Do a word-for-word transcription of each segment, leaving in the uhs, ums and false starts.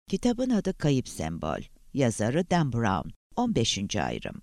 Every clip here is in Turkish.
Kitabın adı Kayıp Sembol. Yazarı Dan Brown. on beşinci ayrım.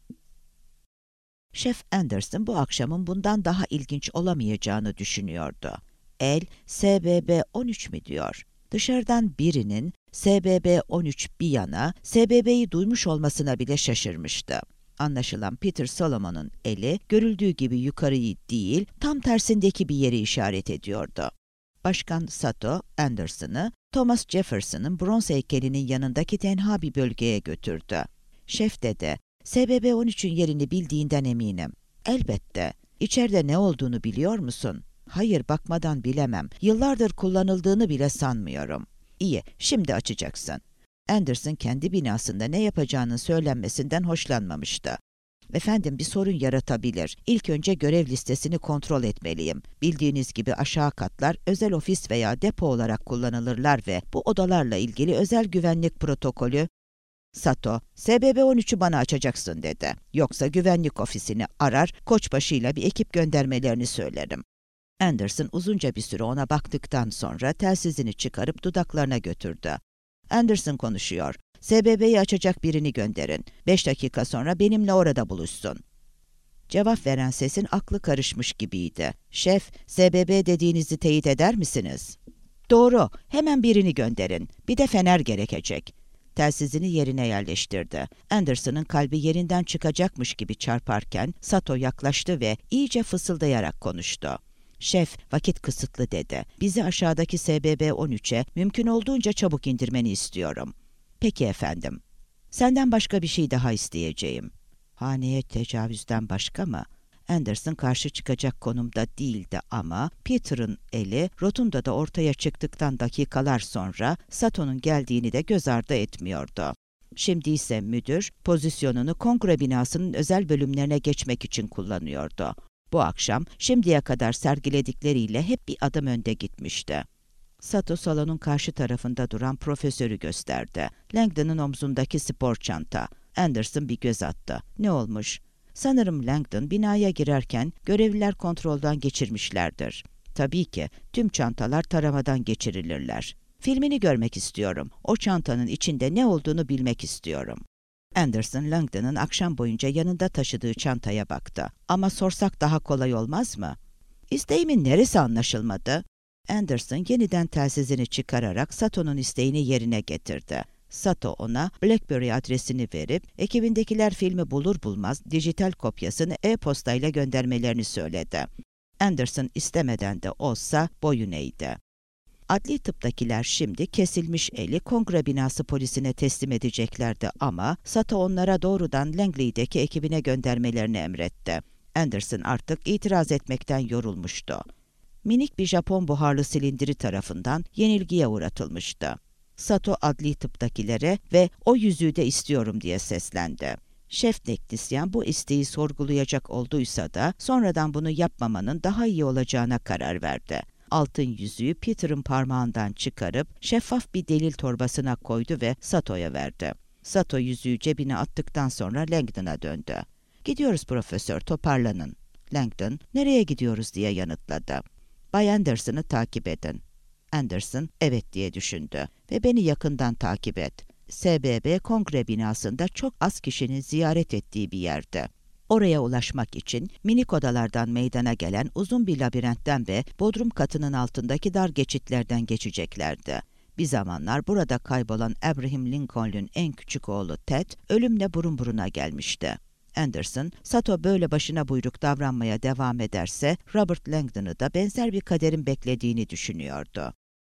Şef Anderson bu akşamın bundan daha ilginç olamayacağını düşünüyordu. El, S B B on üç mi diyor? Dışarıdan birinin S B B on üç bir yana, S B B'yi duymuş olmasına bile şaşırmıştı. Anlaşılan Peter Solomon'un eli, görüldüğü gibi yukarıyı değil, tam tersindeki bir yeri işaret ediyordu. Başkan Sato, Anderson'ı, Thomas Jefferson'ın bronz heykelinin yanındaki tenha bir bölgeye götürdü. Şef dedi, S B B on üçün yerini bildiğinden eminim. Elbette. İçeride ne olduğunu biliyor musun? Hayır, bakmadan bilemem. Yıllardır kullanıldığını bile sanmıyorum. İyi, şimdi açacaksın. Anderson kendi binasında ne yapacağının söylenmesinden hoşlanmamıştı. Efendim, bir sorun yaratabilir. İlk önce görev listesini kontrol etmeliyim. Bildiğiniz gibi aşağı katlar özel ofis veya depo olarak kullanılırlar ve bu odalarla ilgili özel güvenlik protokolü... Sato, S B B on üçü bana açacaksın dedi. Yoksa güvenlik ofisini arar, koçbaşıyla bir ekip göndermelerini söylerim. Anderson uzunca bir süre ona baktıktan sonra telsizini çıkarıp dudaklarına götürdü. Anderson konuşuyor. S B B'yi açacak birini gönderin. Beş dakika sonra benimle orada buluşsun. Cevap veren sesin aklı karışmış gibiydi. Şef, S B B dediğinizi teyit eder misiniz? Doğru, hemen birini gönderin. Bir de fener gerekecek. Telsizini yerine yerleştirdi. Anderson'ın kalbi yerinden çıkacakmış gibi çarparken Sato yaklaştı ve iyice fısıldayarak konuştu. Şef, vakit kısıtlı dedi. Bizi aşağıdaki S B B on üçe mümkün olduğunca çabuk indirmeni istiyorum. Peki efendim. Senden başka bir şey daha isteyeceğim. Haneye tecavüzden başka mı? Anderson karşı çıkacak konumda değildi ama Peter'ın eli rotundada ortaya çıktıktan dakikalar sonra Sato'nun geldiğini de göz ardı etmiyordu. Şimdi ise müdür pozisyonunu kongre binasının özel bölümlerine geçmek için kullanıyordu. Bu akşam şimdiye kadar sergiledikleriyle hep bir adım önde gitmişti. Sato salonun karşı tarafında duran profesörü gösterdi. Langdon'un omzundaki spor çanta. Anderson bir göz attı. Ne olmuş? Sanırım Langdon binaya girerken görevliler kontrolden geçirmişlerdir. Tabii ki tüm çantalar taramadan geçirilirler. Filmini görmek istiyorum. O çantanın içinde ne olduğunu bilmek istiyorum. Anderson, Langdon'ın akşam boyunca yanında taşıdığı çantaya baktı. Ama sorsak daha kolay olmaz mı? İsteğimin neresi anlaşılmadı? Anderson yeniden telsizini çıkararak Sato'nun isteğini yerine getirdi. Sato ona BlackBerry adresini verip ekibindekiler filmi bulur bulmaz dijital kopyasını e-postayla göndermelerini söyledi. Anderson istemeden de olsa boyun eğdi. Adli tıptakiler şimdi kesilmiş eli kongre binası polisine teslim edeceklerdi ama Sato onlara doğrudan Langley'deki ekibine göndermelerini emretti. Anderson artık itiraz etmekten yorulmuştu. Minik bir Japon buharlı silindiri tarafından yenilgiye uğratılmıştı. Sato adli tıptakilere ve o yüzüğü de istiyorum diye seslendi. Şef teknisyen bu isteği sorgulayacak olduysa da sonradan bunu yapmamanın daha iyi olacağına karar verdi. Altın yüzüğü Peter'ın parmağından çıkarıp şeffaf bir delil torbasına koydu ve Sato'ya verdi. Sato yüzüğü cebine attıktan sonra Langdon'a döndü. "Gidiyoruz profesör, toparlanın." Langdon, "Nereye gidiyoruz?" diye yanıtladı. "Bay Anderson'ı takip edin." Anderson, "Evet." diye düşündü ve "Beni yakından takip et." S B B kongre binasında çok az kişinin ziyaret ettiği bir yerde. Oraya ulaşmak için minik odalardan meydana gelen uzun bir labirentten ve bodrum katının altındaki dar geçitlerden geçeceklerdi. Bir zamanlar burada kaybolan Abraham Lincoln'un en küçük oğlu Ted, ölümle burun buruna gelmişti. Anderson, Sato böyle başına buyruk davranmaya devam ederse, Robert Langdon'ı da benzer bir kaderin beklediğini düşünüyordu.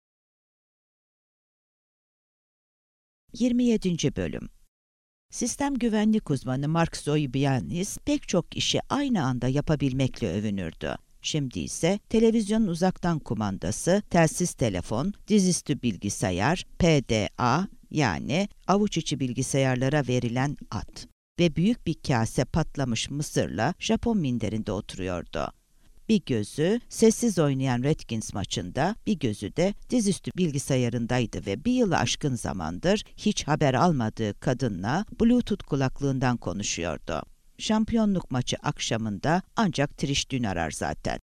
yirmi yedinci bölüm. Sistem güvenlik uzmanı Mark Zoibianis pek çok işi aynı anda yapabilmekle övünürdü. Şimdi ise televizyonun uzaktan kumandası, telsiz telefon, dizüstü bilgisayar, P D A yani avuç içi bilgisayarlara verilen ad ve büyük bir kase patlamış mısırla Japon minderinde oturuyordu. Bir gözü sessiz oynayan Redskins maçında, bir gözü de dizüstü bilgisayarındaydı ve bir yılı aşkın zamandır hiç haber almadığı kadınla Bluetooth kulaklığından konuşuyordu. Şampiyonluk maçı akşamında ancak Trish Dün arar zaten.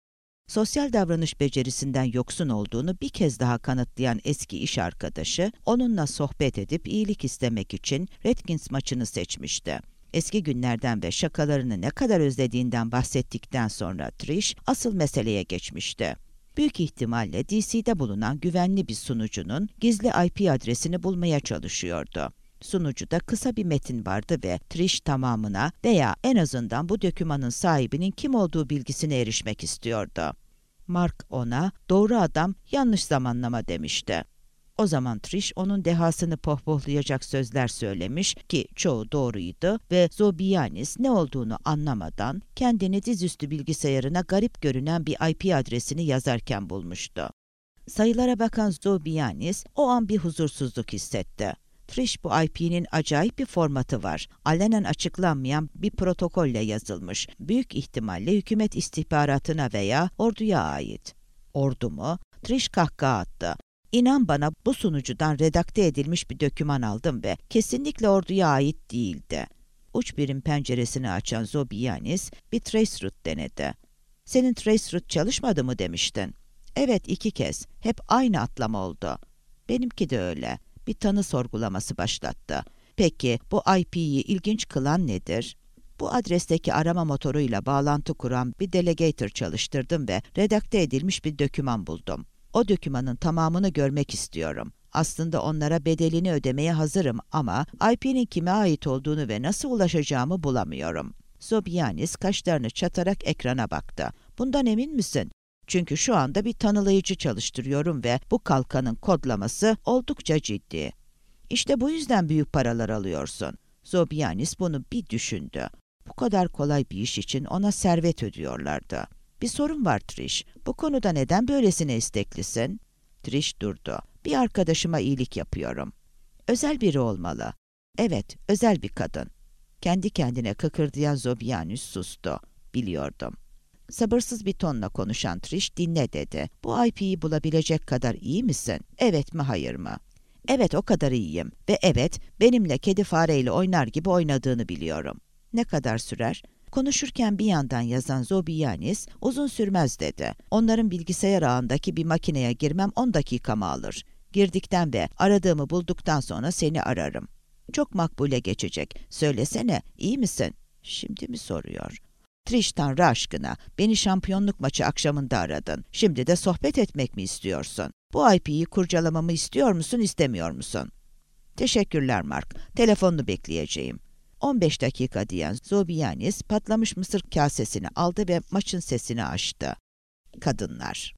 Sosyal davranış becerisinden yoksun olduğunu bir kez daha kanıtlayan eski iş arkadaşı, onunla sohbet edip iyilik istemek için Redskins maçını seçmişti. Eski günlerden ve şakalarını ne kadar özlediğinden bahsettikten sonra Trish asıl meseleye geçmişti. Büyük ihtimalle D C'de bulunan güvenli bir sunucunun gizli I P adresini bulmaya çalışıyordu. Sunucuda kısa bir metin vardı ve Trish tamamına veya en azından bu dokümanın sahibinin kim olduğu bilgisine erişmek istiyordu. Mark ona doğru adam yanlış zamanlama demişti. O zaman Trish onun dehasını pohpohlayacak sözler söylemiş ki çoğu doğruydu ve Zobianis ne olduğunu anlamadan kendini dizüstü bilgisayarına garip görünen bir I P adresini yazarken bulmuştu. Sayılara bakan Zobianis o an bir huzursuzluk hissetti. Trish bu I P'nin acayip bir formatı var. Alenen açıklanmayan bir protokolle yazılmış. Büyük ihtimalle hükümet istihbaratına veya orduya ait. Ordu mu? Trish kahkaha attı. İnan bana bu sunucudan redakte edilmiş bir doküman aldım ve kesinlikle orduya ait değildi. Uç birim penceresini açan Zobianis bir traceroute denedi. Senin traceroute çalışmadı mı demiştin? Evet, iki kez. Hep aynı atlama oldu. Benimki de öyle. Bir tanı sorgulaması başlattı. Peki bu I P'yi ilginç kılan nedir? Bu adresteki arama motoruyla bağlantı kuran bir delegator çalıştırdım ve redakte edilmiş bir doküman buldum. O dokümanın tamamını görmek istiyorum. Aslında onlara bedelini ödemeye hazırım ama I P'nin kime ait olduğunu ve nasıl ulaşacağımı bulamıyorum. Zobianis kaşlarını çatarak ekrana baktı. Bundan emin misin? Çünkü şu anda bir tanılayıcı çalıştırıyorum ve bu kalkanın kodlaması oldukça ciddi. İşte bu yüzden büyük paralar alıyorsun. Zobianis bunu bir düşündü. Bu kadar kolay bir iş için ona servet ödüyorlardı. Bir sorun var Trish. Bu konuda neden böylesine isteklisin? Trish durdu. Bir arkadaşıma iyilik yapıyorum. Özel biri olmalı. Evet, özel bir kadın. Kendi kendine kıkırdayan Zobianis sustu. Biliyordum. Sabırsız bir tonla konuşan Trish dinle dedi. Bu I P'yi bulabilecek kadar iyi misin? Evet mi hayır mı? Evet, o kadar iyiyim. Ve evet, benimle kedi fareyle oynar gibi oynadığını biliyorum. Ne kadar sürer? Konuşurken bir yandan yazan Zobianis uzun sürmez dedi. Onların bilgisayar ağındaki bir makineye girmem on dakikamı alır. Girdikten ve aradığımı bulduktan sonra seni ararım. Çok makbule geçecek. Söylesene, iyi misin? Şimdi mi soruyor? Trish, Tanrı aşkına, beni şampiyonluk maçı akşamında aradın. Şimdi de sohbet etmek mi istiyorsun? Bu I P'yi kurcalamamı istiyor musun, istemiyor musun? Teşekkürler Mark, telefonunu bekleyeceğim. on beş dakika diyen Zobianis patlamış mısır kasesini aldı ve maçın sesini açtı. Kadınlar.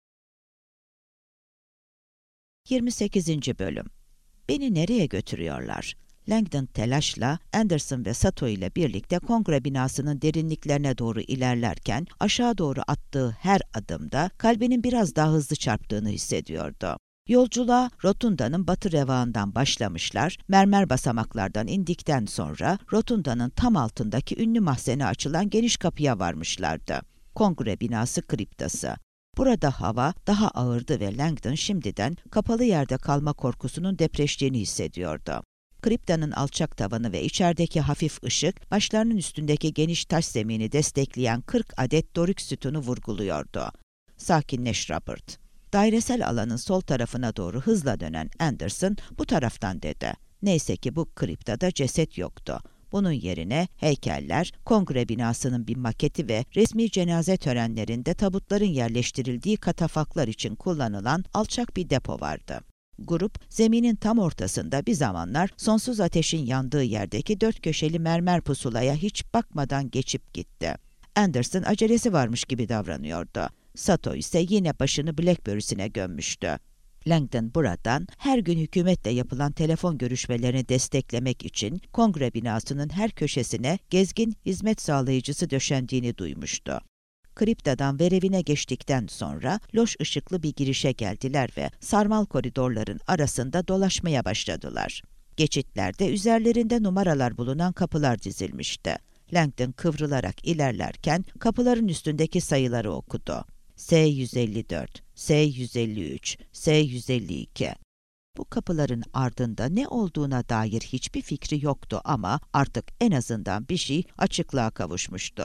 yirmi sekizinci Bölüm. Beni nereye götürüyorlar? Langdon telaşla Anderson ve Sato ile birlikte kongre binasının derinliklerine doğru ilerlerken aşağı doğru attığı her adımda kalbinin biraz daha hızlı çarptığını hissediyordu. Yolculuğa Rotunda'nın batı revağından başlamışlar, mermer basamaklardan indikten sonra Rotunda'nın tam altındaki ünlü mahzene açılan geniş kapıya varmışlardı. Kongre binası kriptası. Burada hava daha ağırdı ve Langdon şimdiden kapalı yerde kalma korkusunun depreştiğini hissediyordu. Kriptanın alçak tavanı ve içerideki hafif ışık, başlarının üstündeki geniş taş zemini destekleyen kırk adet dorik sütunu vurguluyordu. Sakinleş Robert. Dairesel alanın sol tarafına doğru hızla dönen Anderson bu taraftan dedi. Neyse ki bu kriptada ceset yoktu. Bunun yerine heykeller, kongre binasının bir maketi ve resmi cenaze törenlerinde tabutların yerleştirildiği katafaklar için kullanılan alçak bir depo vardı. Grup, zeminin tam ortasında bir zamanlar sonsuz ateşin yandığı yerdeki dört köşeli mermer pusulaya hiç bakmadan geçip gitti. Anderson acelesi varmış gibi davranıyordu. Sato ise yine başını Blackberry'sine gömmüştü. Langdon buradan her gün hükümetle yapılan telefon görüşmelerini desteklemek için kongre binasının her köşesine gezgin hizmet sağlayıcısı döşendiğini duymuştu. Kriptadan verevine geçtikten sonra loş ışıklı bir girişe geldiler ve sarmal koridorların arasında dolaşmaya başladılar. Geçitlerde üzerlerinde numaralar bulunan kapılar dizilmişti. Langdon kıvrılarak ilerlerken kapıların üstündeki sayıları okudu. S yüz elli dört, S yüz elli üç, S yüz elli iki. Bu kapıların ardında ne olduğuna dair hiçbir fikri yoktu ama artık en azından bir şey açıklığa kavuşmuştu.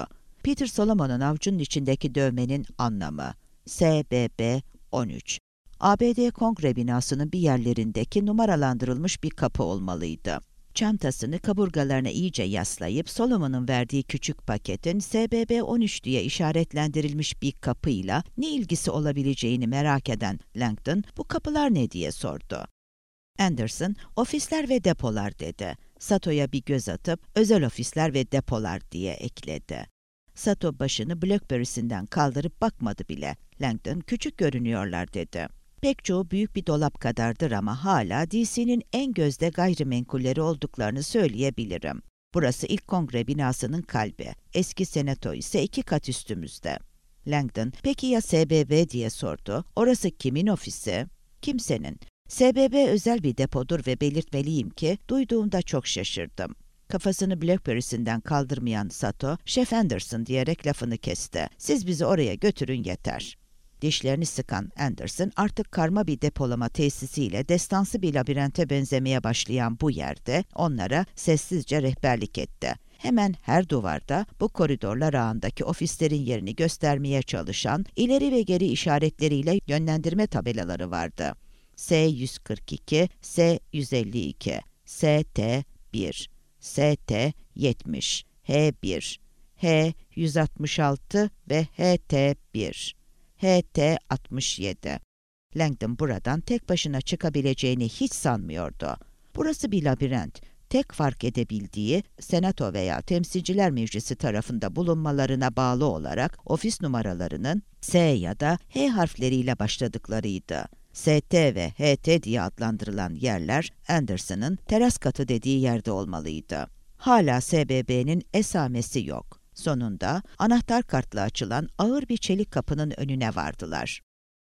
Peter Solomon'un avucunun içindeki dövmenin anlamı. S B B on üç. A B D Kongre binasının bir yerlerindeki numaralandırılmış bir kapı olmalıydı. Çantasını kaburgalarına iyice yaslayıp Solomon'un verdiği küçük paketin S B B on üç diye işaretlendirilmiş bir kapıyla ne ilgisi olabileceğini merak eden Langdon, "Bu kapılar ne?" diye sordu. Anderson, "Ofisler ve depolar" dedi. Sato'ya bir göz atıp, "Özel ofisler ve depolar" diye ekledi. Sato başını Blackberry'sinden kaldırıp bakmadı bile. Langdon, "Küçük görünüyorlar" dedi. Pek çoğu büyük bir dolap kadardır ama hala D C'nin en gözde gayrimenkulleri olduklarını söyleyebilirim. Burası ilk kongre binasının kalbi. Eski senato ise iki kat üstümüzde. Langdon, "Peki ya S B B?" diye sordu. "Orası kimin ofisi?" "Kimsenin. S B B özel bir depodur ve belirtmeliyim ki duyduğumda çok şaşırdım." Kafasını Blackberry'sinden kaldırmayan Sato, "Şef Anderson" diyerek lafını kesti. "Siz bizi oraya götürün yeter." Dişlerini sıkan Anderson, artık karma bir depolama tesisiyle destansı bir labirente benzemeye başlayan bu yerde onlara sessizce rehberlik etti. Hemen her duvarda bu koridorlar ağındaki ofislerin yerini göstermeye çalışan ileri ve geri işaretleriyle yönlendirme tabelaları vardı. S yüz kırk iki, S yüz elli iki, S T bir, S T yetmiş, H bir, H yüz altmış altı ve H T bir. H T altmış yedi. Langdon buradan tek başına çıkabileceğini hiç sanmıyordu. Burası bir labirent. Tek fark edebildiği, Senato veya Temsilciler Meclisi tarafında bulunmalarına bağlı olarak ofis numaralarının S ya da H harfleriyle başladıklarıydı. S T ve H T diye adlandırılan yerler, Anderson'ın teras katı dediği yerde olmalıydı. Hala S B B'nin esamesi yok. Sonunda anahtar kartla açılan ağır bir çelik kapının önüne vardılar.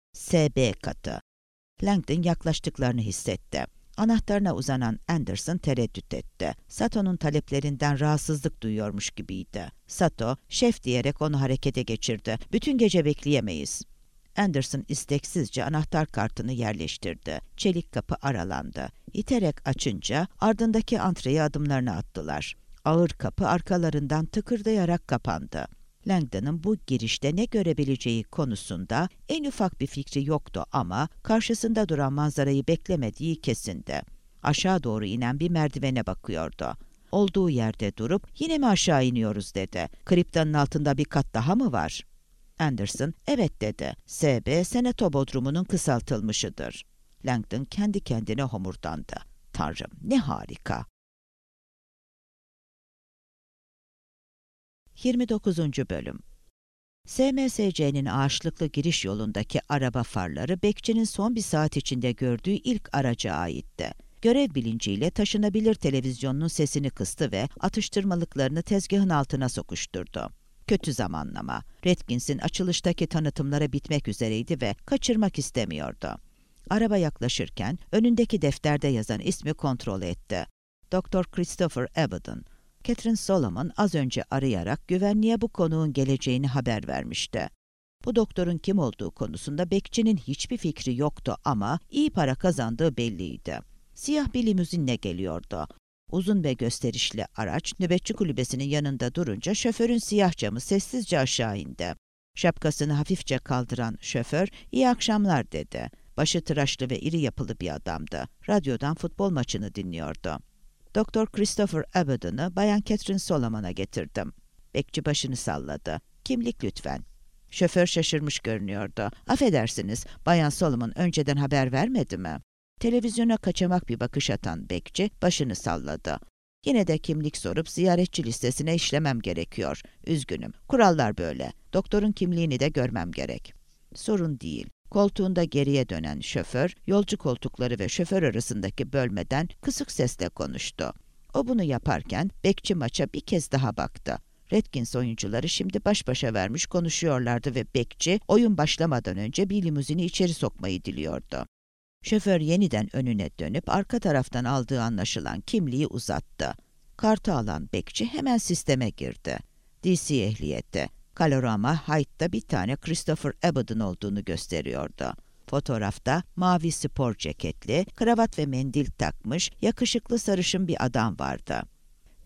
S B katı. Langdon yaklaştıklarını hissetti. Anahtarına uzanan Anderson tereddüt etti. Sato'nun taleplerinden rahatsızlık duyuyormuş gibiydi. Sato, "Şef" diyerek onu harekete geçirdi. "Bütün gece bekleyemeyiz." Anderson isteksizce anahtar kartını yerleştirdi. Çelik kapı aralandı. İterek açınca ardındaki antreye adımlarını attılar. Ağır kapı arkalarından tıkırdayarak kapandı. Langdon'ın bu girişte ne görebileceği konusunda en ufak bir fikri yoktu ama karşısında duran manzarayı beklemediği kesindi. Aşağı doğru inen bir merdivene bakıyordu. Olduğu yerde durup "Yine mi aşağı iniyoruz?" dedi. "Kriptanın altında bir kat daha mı var?" Anderson, "Evet" dedi. "S B, Senato bodrumunun kısaltılmışıdır." Langdon kendi kendine homurdandı. "Tanrım, ne harika!" yirmi dokuzuncu Bölüm. S M S C'nin ağaçlıklı giriş yolundaki araba farları bekçinin son bir saat içinde gördüğü ilk araca aitti. Görev bilinciyle taşınabilir televizyonunun sesini kıstı ve atıştırmalıklarını tezgahın altına sokuşturdu. Kötü zamanlama. Redkins'in açılıştaki tanıtımları bitmek üzereydi ve kaçırmak istemiyordu. Araba yaklaşırken önündeki defterde yazan ismi kontrol etti. Doktor Christopher Abaddon. Catherine Solomon az önce arayarak güvenliğe bu konuğun geleceğini haber vermişti. Bu doktorun kim olduğu konusunda bekçinin hiçbir fikri yoktu ama iyi para kazandığı belliydi. Siyah bir limuzinle geliyordu. Uzun ve gösterişli araç nöbetçi kulübesinin yanında durunca şoförün siyah camı sessizce aşağı indi. Şapkasını hafifçe kaldıran şoför, "İyi akşamlar" dedi. Başı tıraşlı ve iri yapılı bir adamdı. Radyodan futbol maçını dinliyordu. Doktor Christopher Abaddon'ı Bayan Catherine Solomon'a getirdim. Bekçi başını salladı. "Kimlik lütfen." Şoför şaşırmış görünüyordu. "Affedersiniz, Bayan Solomon önceden haber vermedi mi?" Televizyona kaçamak bir bakış atan bekçi başını salladı. "Yine de kimlik sorup ziyaretçi listesine işlemem gerekiyor. Üzgünüm, kurallar böyle. Doktorun kimliğini de görmem gerek." "Sorun değil." Koltuğunda geriye dönen şoför, yolcu koltukları ve şoför arasındaki bölmeden kısık sesle konuştu. O bunu yaparken bekçi maça bir kez daha baktı. Redkins oyuncuları şimdi baş başa vermiş konuşuyorlardı ve bekçi oyun başlamadan önce bir limuzini içeri sokmayı diliyordu. Şoför yeniden önüne dönüp arka taraftan aldığı anlaşılan kimliği uzattı. Kartı alan bekçi hemen sisteme girdi. D C ehliyeti. Kalorama Hyde'da bir tane Christopher Abaddon olduğunu gösteriyordu. Fotoğrafta mavi spor ceketli, kravat ve mendil takmış, yakışıklı sarışın bir adam vardı.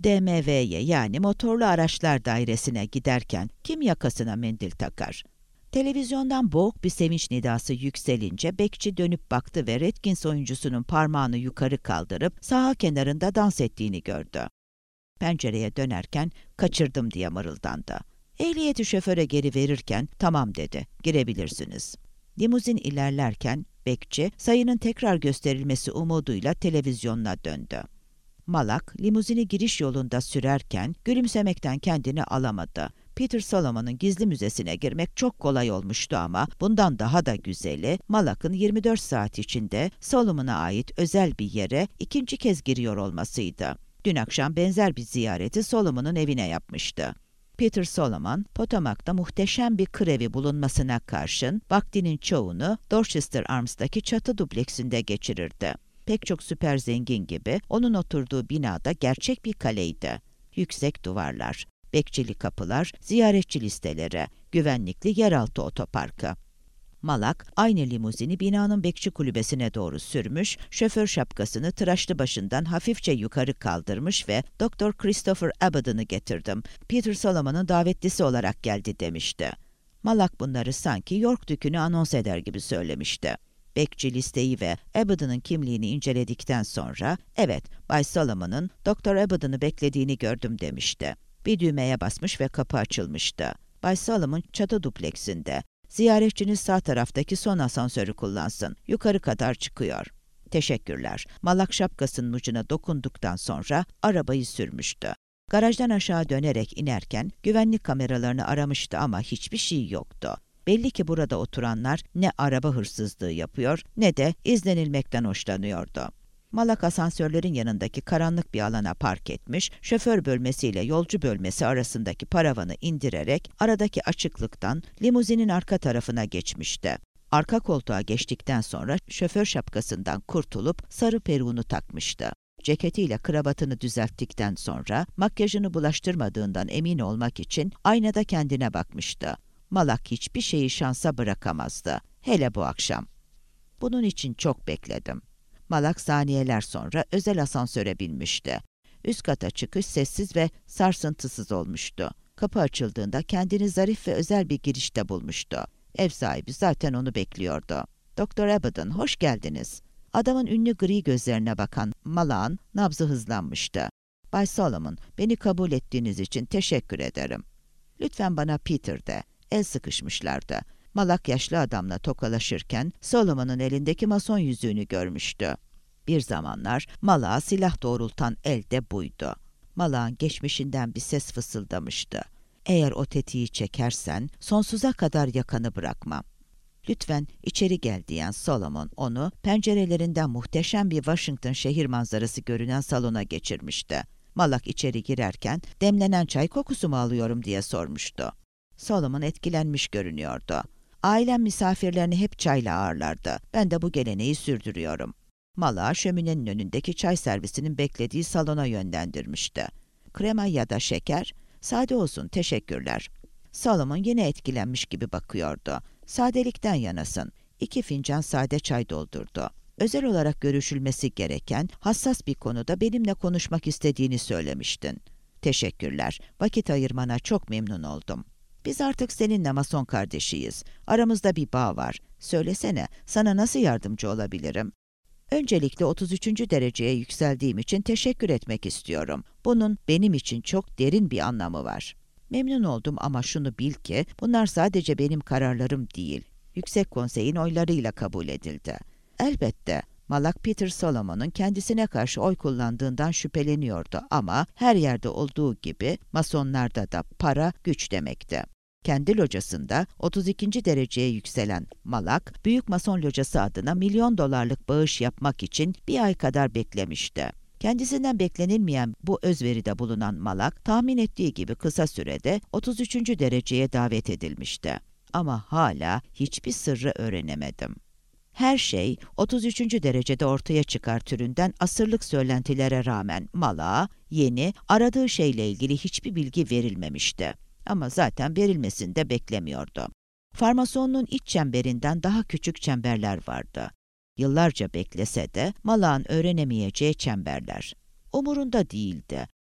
D M V'ye yani motorlu araçlar dairesine giderken kim yakasına mendil takar? Televizyondan boğuk bir sevinç nidası yükselince bekçi dönüp baktı ve Redkins oyuncusunun parmağını yukarı kaldırıp saha kenarında dans ettiğini gördü. Pencereye dönerken kaçırdım diye mırıldandı. Ehliyeti şoföre geri verirken tamam dedi, girebilirsiniz. Limuzin ilerlerken bekçi sayının tekrar gösterilmesi umuduyla televizyonuna döndü. Malak limuzini giriş yolunda sürerken gülümsemekten kendini alamadı. Peter Solomon'un gizli müzesine girmek çok kolay olmuştu ama bundan daha da güzeli Malak'ın yirmi dört saat içinde Solomon'a ait özel bir yere ikinci kez giriyor olmasıydı. Dün akşam benzer bir ziyareti Solomon'un evine yapmıştı. Peter Solomon, Potomac'ta muhteşem bir kır evi bulunmasına karşın vaktinin çoğunu Dorchester Arms'daki çatı dupleksinde geçirirdi. Pek çok süper zengin gibi onun oturduğu binada gerçek bir kaleydi. Yüksek duvarlar, bekçili kapılar, ziyaretçi listeleri, güvenlikli yeraltı otoparkı. Malak, aynı limuzini binanın bekçi kulübesine doğru sürmüş, şoför şapkasını tıraşlı başından hafifçe yukarı kaldırmış ve doktor Christopher Abaddon'ı getirdim. Peter Solomon'un davetlisi olarak geldi demişti. Malak bunları sanki York Dükü'nü anons eder gibi söylemişti. Bekçi listeyi ve Abaddon'ın kimliğini inceledikten sonra, evet, Bay Solomon'un doktor Abaddon'ı beklediğini gördüm demişti. Bir düğmeye basmış ve kapı açılmıştı. Bay Solomon çatı dupleksinde. Ziyaretçiniz sağ taraftaki son asansörü kullansın. Yukarı kadar çıkıyor. Teşekkürler. Malak şapkasının ucuna dokunduktan sonra arabayı sürmüştü. Garajdan aşağı dönerek inerken güvenlik kameralarını aramıştı ama hiçbir şey yoktu. Belli ki burada oturanlar ne araba hırsızlığı yapıyor ne de izlenilmekten hoşlanıyordu. Malak asansörlerin yanındaki karanlık bir alana park etmiş, şoför bölmesiyle yolcu bölmesi arasındaki paravanı indirerek aradaki açıklıktan limuzinin arka tarafına geçmişti. Arka koltuğa geçtikten sonra şoför şapkasından kurtulup sarı peruğunu takmıştı. Ceketiyle kravatını düzelttikten sonra makyajını bulaştırmadığından emin olmak için aynada kendine bakmıştı. Malak hiçbir şeyi şansa bırakamazdı. Hele bu akşam. Bunun için çok bekledim. Malak saniyeler sonra özel asansöre binmişti. Üst kata çıkış sessiz ve sarsıntısız olmuştu. Kapı açıldığında kendini zarif ve özel bir girişte bulmuştu. Ev sahibi zaten onu bekliyordu. doktor Abaddon, hoş geldiniz. Adamın ünlü gri gözlerine bakan Malak'ın nabzı hızlanmıştı. Bay Solomon, beni kabul ettiğiniz için teşekkür ederim. Lütfen bana Peter de. El sıkışmışlardı. Malak yaşlı adamla tokalaşırken Solomon'un elindeki mason yüzüğünü görmüştü. Bir zamanlar Malak'a silah doğrultan el de buydu. Malak'ın geçmişinden bir ses fısıldamıştı. Eğer o tetiği çekersen sonsuza kadar yakanı bırakmam. Lütfen içeri gel diyen Solomon onu pencerelerinden muhteşem bir Washington şehir manzarası görünen salona geçirmişti. Malak içeri girerken demlenen çay kokusu mu alıyorum diye sormuştu. Solomon etkilenmiş görünüyordu. Ailem misafirlerini hep çayla ağırlardı. Ben de bu geleneği sürdürüyorum. Malak'ı şöminenin önündeki çay servisinin beklediği salona yönlendirmişti. Krema ya da şeker? Sade olsun, teşekkürler. Solomon yine etkilenmiş gibi bakıyordu. Sadelikten yanasın. İki fincan sade çay doldurdu. Özel olarak görüşülmesi gereken hassas bir konuda benimle konuşmak istediğini söylemiştin. Teşekkürler. Vakit ayırmana çok memnun oldum. Biz artık seninle mason kardeşiyiz. Aramızda bir bağ var. Söylesene, sana nasıl yardımcı olabilirim? Öncelikle otuz üçüncü dereceye yükseldiğim için teşekkür etmek istiyorum. Bunun benim için çok derin bir anlamı var. Memnun oldum ama şunu bil ki bunlar sadece benim kararlarım değil. Yüksek Konsey'in oylarıyla kabul edildi. Elbette Malak Peter Solomon'un kendisine karşı oy kullandığından şüpheleniyordu ama her yerde olduğu gibi masonlarda da para güç demekti. Kendi locasında otuz ikinci dereceye yükselen Malak, Büyük Mason Locası adına milyon dolarlık bağış yapmak için bir ay kadar beklemişti. Kendisinden beklenilmeyen bu özveride bulunan Malak, tahmin ettiği gibi kısa sürede otuz üçüncü dereceye davet edilmişti. Ama hala hiçbir sırrı öğrenemedim. Her şey otuz üçüncü derecede ortaya çıkar türünden asırlık söylentilere rağmen Malak'a yeni, aradığı şeyle ilgili hiçbir bilgi verilmemişti. Ama zaten verilmesini de beklemiyordu. Farmasonluğun iç çemberinden daha küçük çemberler vardı. Yıllarca beklese de Malak'ın öğrenemeyeceği çemberler. Umurunda değildi.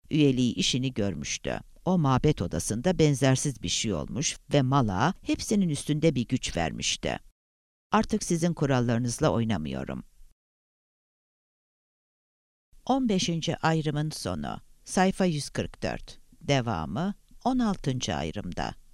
üyeliği işini görmüştü. O mabet odasında benzersiz bir şey olmuş ve Malak'a hepsinin üstünde bir güç vermişti. Artık sizin kurallarınızla oynamıyorum. on beşinci ayrımın sonu. Sayfa yüz kırk dört. Devamı on altıncı ayrımda.